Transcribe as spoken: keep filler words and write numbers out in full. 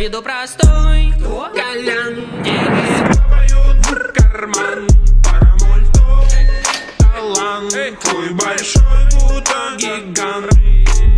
виду простой. Кто? Колян. Деньги Плавают в карман. Парамольто. Талант. Твой большой будто гигант.